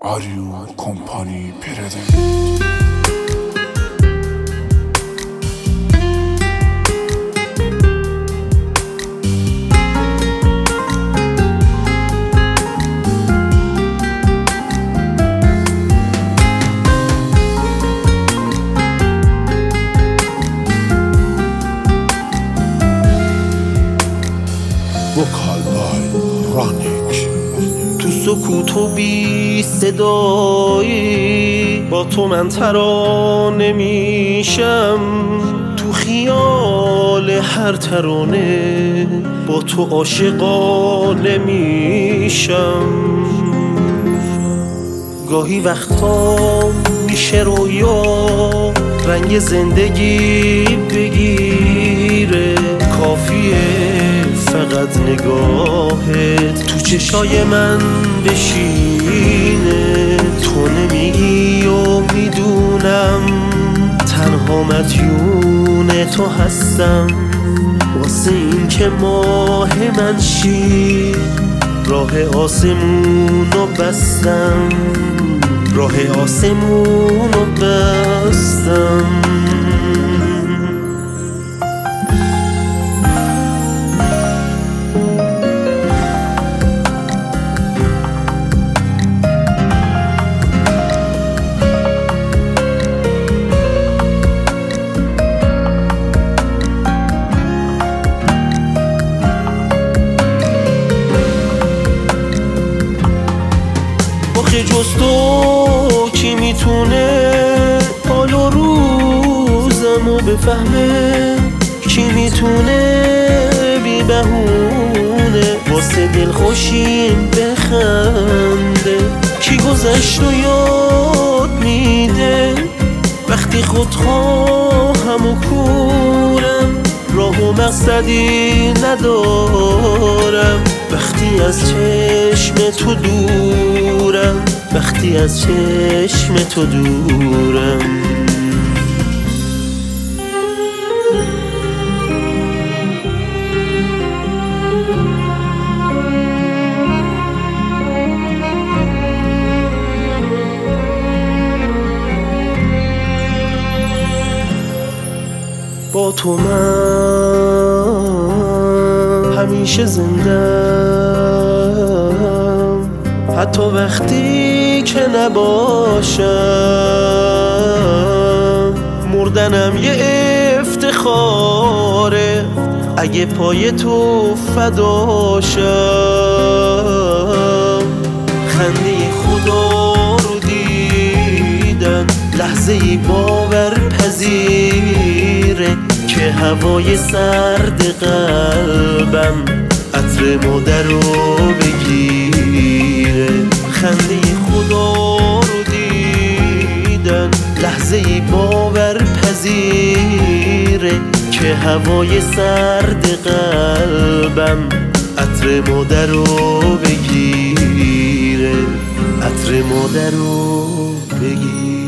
Audio Company present. Vocal by Ronick. تو سکوت و بی صدایی با تو من ترانه میشم، تو خیال هر ترانه با تو عاشقانه میشم. گاهی وقتا میشه رویا رنگ زندگی بگیره، کافیه فقط نگاهت تو چشای من بشینه. تو نمیگی و میدونم تنها مدیون تو هستم، واسه این که ماه من شی راه آسمونو بستم، راه آسمونو بستم. جز تو کی میتونه حال و روزمو بفهمه، کی میتونه بی بهونه واسه دل خوشیم بخنده، کی گذشتو یاد میده وقتی خودخواهم و کورم، راه و مقصدی ندارم وقتی از چشم تو دورم، وقتی از چشم تو دورم. با تو من همیشه زندم، حتی وقتی که نباشم. مردنم یه افتخاره اگه پای تو فداشم. خنده خدا رو دیدن لحظه ای باور پذیره که هوای سرد قلبم عطر مادر رو بگیره. خنده خدا رو دیدن لحظه ای باور پذیره که هوای سرد قلبم عطر مادر رو بگیره، عطر مادر رو بگیره.